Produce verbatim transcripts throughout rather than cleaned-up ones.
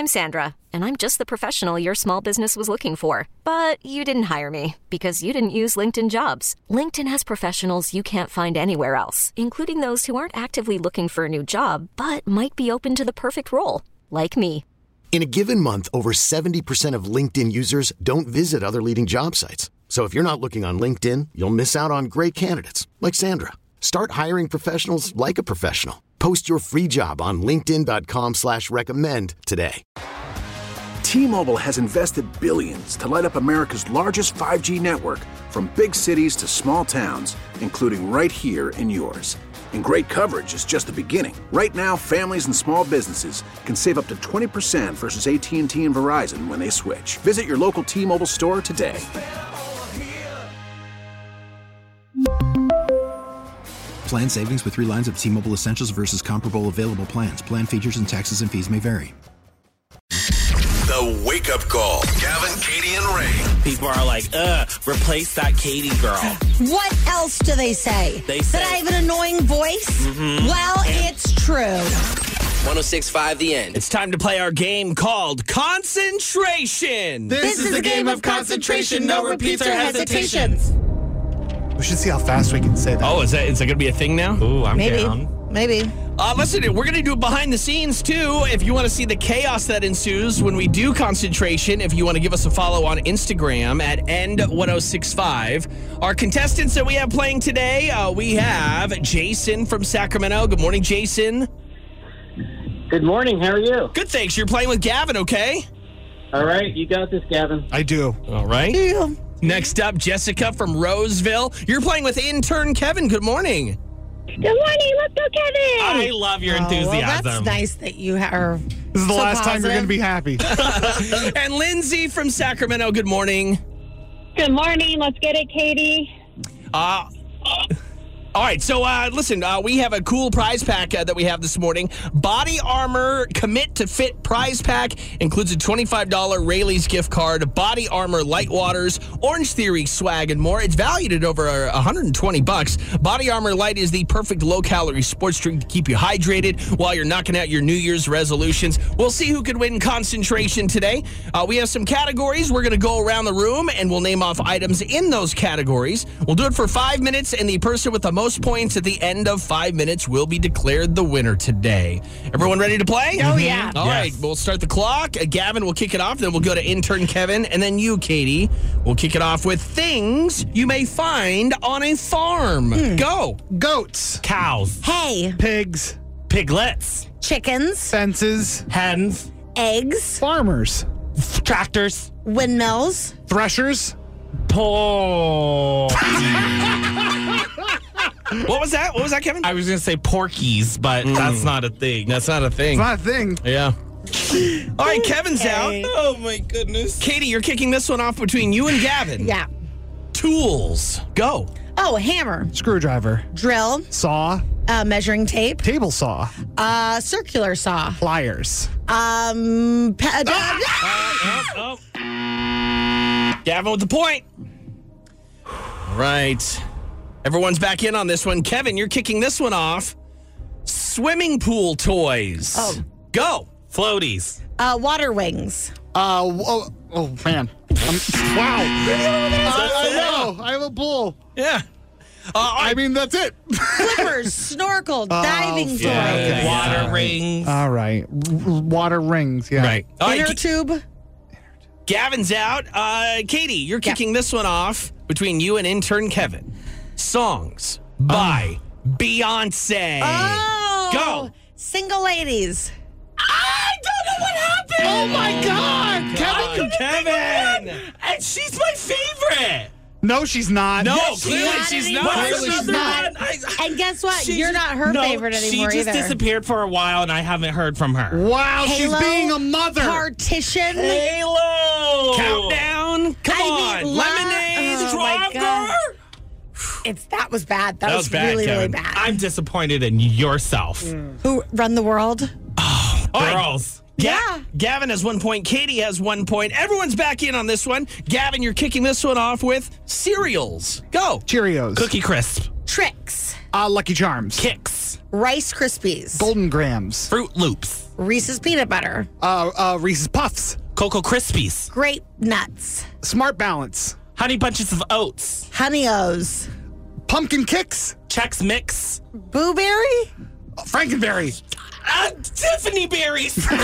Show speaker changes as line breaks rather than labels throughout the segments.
I'm Sandra, and I'm just the professional your small business was looking for. But you didn't hire me because you didn't use LinkedIn Jobs. LinkedIn has professionals you can't find anywhere else, including those who aren't actively looking for a new job, but might be open to the perfect role, like me.
In a given month, over seventy percent of LinkedIn users don't visit other leading job sites. So if you're not looking on LinkedIn, you'll miss out on great candidates like Sandra. Start hiring professionals like a professional. Post your free job on linkedin dot com slash recommend today.
T-Mobile has invested billions to light up America's largest five G network, from big cities to small towns, including right here in yours. And great coverage is just the beginning. Right now, families and small businesses can save up to twenty percent versus A T and T and Verizon when they switch. Visit your local T-Mobile store today.
Plan savings with three lines of T-Mobile Essentials versus comparable available plans. Plan features and taxes and fees may vary.
The Wake Up Call. Gavin, Katie, and Ray.
People are like, ugh, replace that Katie girl.
What else do they say?
They say
that I have an annoying voice?
Mm-hmm.
Well, it's true.
one oh six point five The End.
It's time to play our game called Concentration.
This, this is, is a game, game of concentration, no repeats or hesitations.
We should see how fast we can say that.
Oh, is that is that going to be a thing now?
Ooh, I'm
Maybe.
down.
Maybe.
Uh, listen, we're going to do behind the scenes, too. If you want to see the chaos that ensues when we do Concentration, if you want to give us a follow on Instagram at end one oh six five. Our contestants that we have playing today, uh, we have Jason from Sacramento. Good morning, Jason.
Good morning. How are you?
Good, thanks. You're playing with Gavin, okay?
All right. You got this, Gavin.
I do.
All right.
Yeah.
Next up, Jessica from Roseville. You're playing with intern Kevin. Good morning.
Good morning. Let's go, Kevin.
I love your
Oh,
enthusiasm.
well, that's nice that you are.
This is the
so
last time you're going to be
positive.
happy.
And Lindsay from Sacramento. Good morning.
Good morning. Let's get it, Katie.
Uh, all right, so uh, listen, uh, we have a cool prize pack uh, that we have this morning. Body Armor Commit to Fit prize pack includes a twenty-five dollars Rayleigh's gift card, Body Armor Light Waters, Orange Theory swag, and more. It's valued at over one hundred twenty bucks. Body Armor Light is the perfect low-calorie sports drink to keep you hydrated while you're knocking out your New Year's resolutions. We'll see who can win Concentration today. Uh, we have some categories. We're going to go around the room, and we'll name off items in those categories. We'll do it for five minutes, and the person with the most Most points at the end of five minutes will be declared the winner today. Everyone ready to play?
Oh, yeah.
All
Yes.
right, we'll start the clock. Uh, Gavin will kick it off. Then we'll go to intern Kevin. And then you, Katie, will kick it off with things you may find on a farm.
Hmm.
Go.
Goats.
Cows.
Hay,
Pigs.
Piglets.
chickens,
Fences.
Hens.
eggs,
Farmers.
Tractors.
windmills,
Threshers.
Por. What was that? What was that, Kevin?
I was going to say porkies, but mm. that's not a thing.
That's not a thing.
It's not a thing.
Yeah. All right, Kevin's
Okay.
out.
Oh, my goodness.
Katie, you're kicking this one off between you and Gavin.
yeah.
Tools. Go.
Oh, hammer,
Screwdriver.
drill,
Saw.
uh, measuring tape,
Table saw.
uh, circular saw,
Pliers.
um, pa-
Oh, oh, oh. Gavin with the point. All right. Everyone's back in on this one. Kevin, you're kicking this one off. Swimming pool toys.
Oh.
Go.
Floaties.
uh, water wings,
Uh, oh, oh man. I'm, wow. I, I know. I have a pool.
Yeah. Uh,
I mean, that's it.
flippers, snorkel, diving toys,
Yeah,
okay.
Water
Yeah.
rings.
All right. R- water rings. Yeah.
Right. All right.
inner
K-
tube.
Gavin's out. Uh, Katie, you're kicking this one off between you and intern Kevin. Songs by Beyonce.
Oh,
Go.
Single ladies.
I don't know what happened.
Oh my God. Kevin.
Oh, Kevin.
And she's my favorite.
No, she's not.
No,
Yes,
clearly
not
she's
anymore.
not.
Clearly she's
Another
not.
one. I-
And guess what?
She
You're
just-
not her
no,
favorite anymore
She just
either.
disappeared for a while, and I haven't heard from her.
Wow,
Halo,
she's being a mother.
Partition.
Halo.
Countdown. Come
I
on.
mean, la-
Lemonade.
oh, my
Stronger.
God. It's that was bad. That,
That
was,
was bad,
really, really
Kevin.
bad.
I'm disappointed in yourself.
Who run the world?
All right.
Girls.
Ga-
Yeah.
Gavin has one point. Katie has one point. Everyone's back in on this one. Gavin, you're kicking this one off with cereals. Go.
Cheerios.
Cookie Crisp.
Tricks.
Uh, Lucky Charms.
Kicks.
Rice Krispies.
Golden Grams.
Fruit Loops.
Reese's Peanut Butter.
Uh, uh, Reese's Puffs.
Cocoa Krispies.
Grape Nuts.
Smart Balance.
Honey Bunches of Oats.
Honey-O's.
Pumpkin Kicks.
Chex Mix.
Boo Berry.
Uh, Frankenberry.
Uh, Tiffany Berries. Why'd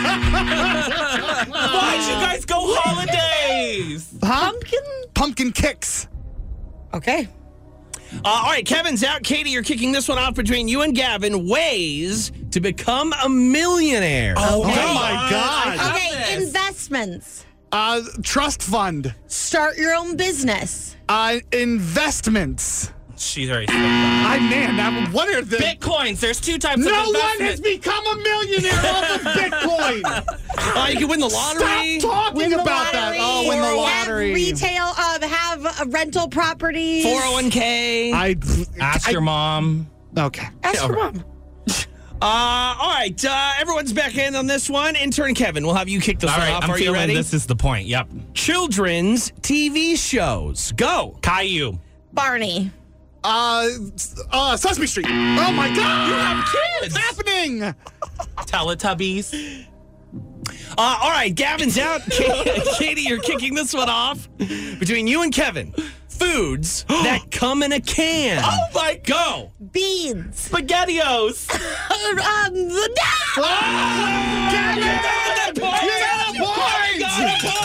you guys go holidays?
Huh?
Pumpkin.
Pumpkin Kicks.
Okay.
Uh, all right, Kevin's out. Katie, you're kicking this one off between you and Gavin. Ways to become a millionaire.
Oh,
Okay.
oh my God.
Okay, investments.
Uh, trust fund.
Start your own business.
Uh, investments.
She's already spoke that.
I man, that, what are the
Bitcoins. There's two types
No
of
one
investment.
has become a millionaire off of Bitcoin.
Uh, you can win the lottery.
Stop talking
Win the
about
lottery.
that. Oh, win the lottery.
Have retail, um, have a rental properties.
four oh one k.
I
Ask
I,
your mom.
Okay.
Ask your mom.
Uh, all right, uh, everyone's back in on this one. Intern Kevin, we'll have you kick this
All
one
right,
off.
I'm
Are you
feeling
ready?
this is the point. Yep.
Children's T V shows. Go.
Caillou.
Barney.
Uh, uh, Sesame Street. Oh my God!
You have kids.
What's happening?
Teletubbies.
Uh, all right, Gavin's out. Katie, you're kicking this one off between you and Kevin. Foods that come in a can.
Oh my
Go.
Beans.
SpaghettiOs.
um, the
Oh, Gavin, got a point.
Get a point.
Got a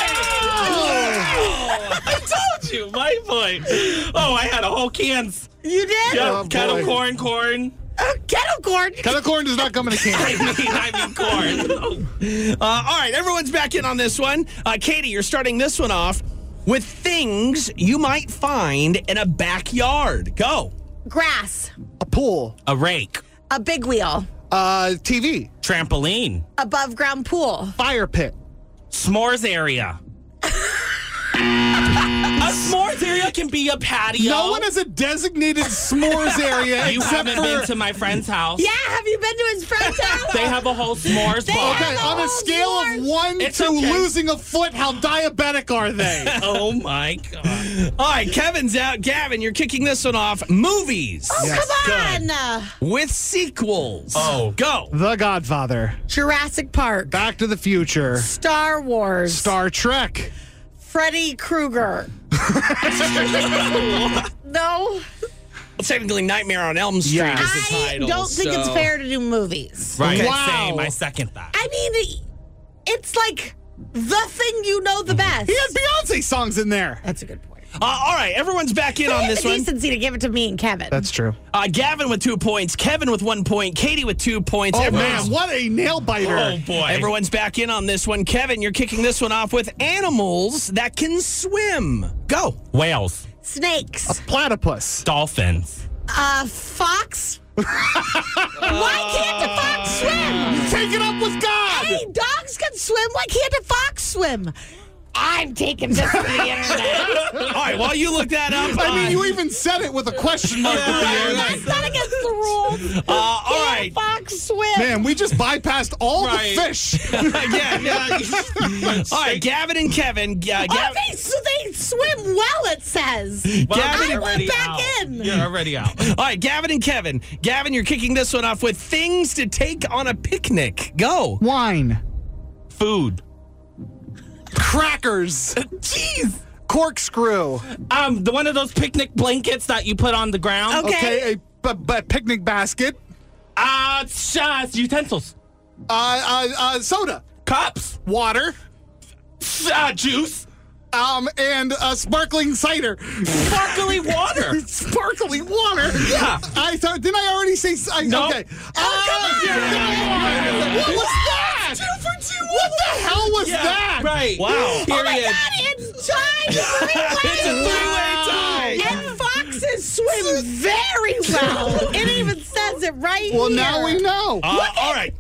point.
I told you, my point. Oh, I had a whole cans.
You did?
Yeah,
Oh, boy.
kettle corn, corn.
Uh, kettle corn.
Kettle corn does not come in a
I
can.
mean, I mean corn.
Uh, all right, everyone's back in on this one. Uh, Katie, you're starting this one off with things you might find in a backyard. Go.
Grass.
A pool.
A rake.
A big wheel.
Uh, T V.
Trampoline.
Above ground pool.
Fire pit.
S'mores area. A s'mores area can be a patio.
No one has a designated s'mores area
You
except
haven't
for.
been to my friend's house.
Yeah, have you been to his friend's house?
They have a whole s'mores
They
bar.
Okay,
have
on a
Oh,
scale
s'mores.
of one
It's
to
okay.
losing a foot, how diabetic are they?
Oh my God.
All right, Kevin's out. Gavin, you're kicking this one off. Movies
Oh,
Yes.
come on.
with sequels.
Oh.
Go.
The Godfather.
Jurassic Park.
Back to the Future.
Star Wars.
Star Trek.
Freddy Krueger. No.
Well, technically, Nightmare on Elm Street
Yeah.
is the
I
title.
don't think
so-
it's fair to do movies.
Right.
Wow.
Same. I second that.
I mean, it's like the thing you know the best.
He had Beyonce songs in there.
That's a good point.
Uh, all right, everyone's back in
They
on
had
this
the
one.
decency to give it to me and Kevin.
That's true.
Uh, Gavin with two points, Kevin with one point, Katie with two points.
Oh,
Everyone's-
man, what a nail biter.
Oh boy.
Everyone's back in on this one. Kevin, you're kicking this one off with animals that can swim. Go.
Whales.
Snakes.
Platypus.
Dolphins.
Uh, fox. Why can't the fox swim?
Take it up with God.
Hey, dogs can swim. Why can't a fox swim? I'm taking this to the internet.
All right, while you look that up.
I mean,
uh,
you even said it with a question mark at the end.
That's not against the rules.
uh, all
Can
right.
a fox swim?
Man, we just bypassed all
Right.
the fish.
yeah, yeah. All right, Gavin and Kevin. Uh,
Oh,
Gav-
they, so they swim well, it says.
Well,
Gavin,
I
you're
went
already
back
out.
in.
You're already out.
all right, Gavin and Kevin. Gavin, you're kicking this one off with things to take on a picnic. Go.
Wine.
Food.
Crackers.
Jeez.
Corkscrew.
Um, the one of those picnic blankets that you put on the ground.
Okay.
Okay, a b- b- picnic basket.
Uh, sh- uh, utensils.
Uh, uh, uh, soda.
Cups.
Water.
Uh, juice.
Um, and uh, sparkling cider.
Sparkly water.
Sparkling water.
Yeah.
I thought. Didn't I already say? I,
No.
Okay.
Oh, come on.
What was that?
Two for two.
What the hell was
Yeah,
that?
Right.
Wow.
Oh my
Period.
God, it's time.
It's a three-way tie.
And foxes swim very well. It even says it right
Well,
here.
now we know.
Uh, all right.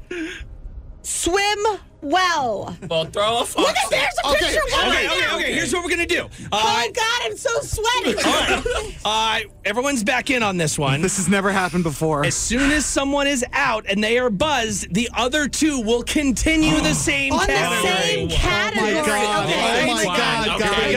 Swim well.
Well, throw a fox.
Look at there's a
Okay,
picture of one
Okay,
right
okay,
now.
okay. Here's what we're going to do. Uh,
Oh, God, I'm so sweaty.
all right. Uh, everyone's back in on this one.
This has never happened before.
As soon as someone is out and they are buzzed, the other two will continue the same
On the
category.
same category.
God.
Okay.
Oh, my God,
Okay,
guys.
go.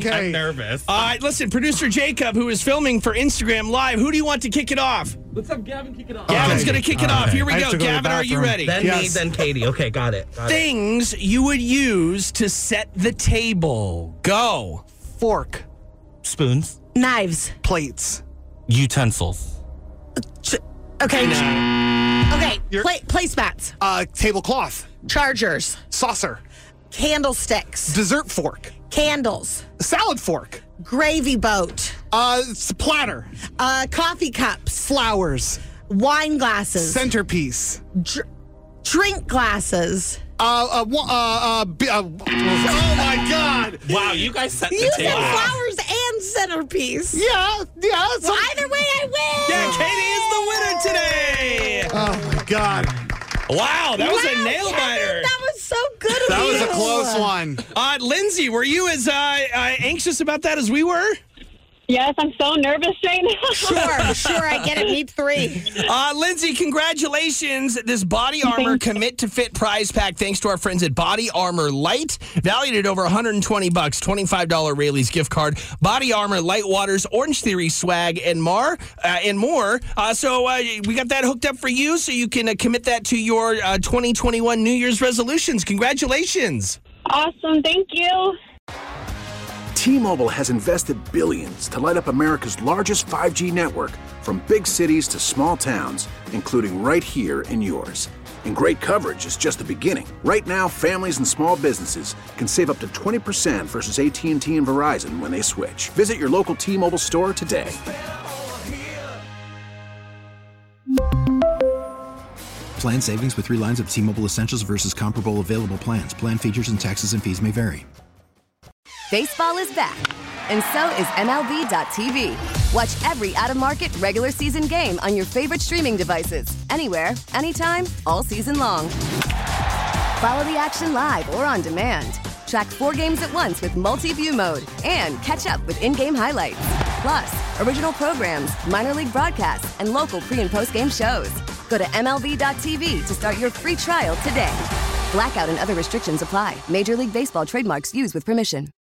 Okay.
I'm nervous.
All right, listen, producer Jacob, who is filming for Instagram Live, who do you want to kick it off?
Let's have Gavin kick it off.
Gavin's
Okay.
going to kick it
All
off.
right.
Here we
I have
go.
to go to the
Gavin, are you
bathroom.
ready?
Then me,
Yes.
then Katie. Okay, got it. Got it.
Things you would use to set the table. Go.
Fork.
Spoons.
Knives.
Plates.
Utensils.
Ch- okay. Okay. Pla- placemats.
Uh, tablecloth.
Chargers.
Saucer.
Candlesticks.
Dessert fork.
Candles.
Salad fork.
Gravy boat.
Uh, it's a platter.
Uh, coffee cups.
Flowers.
Wine glasses.
Centerpiece.
Dr- drink glasses.
Uh, uh, wa- uh, uh, b- uh, oh my God.
Wow, you guys set the
You
table.
said flowers and centerpiece.
Yeah, yeah. So,
Well, either way, I win.
Yeah, Katie is the winner today.
oh my God.
Wow, that was
Wow,
a nail
Kevin,
biter.
That was so good of
That was
you.
a close one.
Uh, Lindsay, were you as uh, uh, anxious about that as we were?
Yes, I'm so nervous right now.
Sure, sure, I get it. Need three.
Uh, Lindsay, congratulations. This Body Armor Commit to Fit prize pack, thanks to our friends at Body Armor Light, valued at over one hundred twenty bucks, twenty-five dollars Rayleigh's gift card, Body Armor Light Waters, Orange Theory swag, and more. Uh, and more. Uh, so uh, we got that hooked up for you, so you can uh, commit that to your uh, twenty twenty-one New Year's resolutions. Congratulations.
Awesome. Thank you.
T-Mobile has invested billions to light up America's largest five G network, from big cities to small towns, including right here in yours. And great coverage is just the beginning. Right now, families and small businesses can save up to twenty percent versus A T and T and Verizon when they switch. Visit your local T-Mobile store today.
Plan savings with three lines of T-Mobile Essentials versus comparable available plans. Plan features and taxes and fees may vary.
Baseball is back, and so is M L B dot T V. Watch every out-of-market regular season game on your favorite streaming devices, anywhere, anytime, all season long. Follow the action live or on demand. Track four games at once with multi-view mode and catch up with in-game highlights. Plus, original programs, minor league broadcasts, and local pre- and post-game shows. Go to M L B dot T V to start your free trial today. Blackout and other restrictions apply. Major League Baseball trademarks used with permission.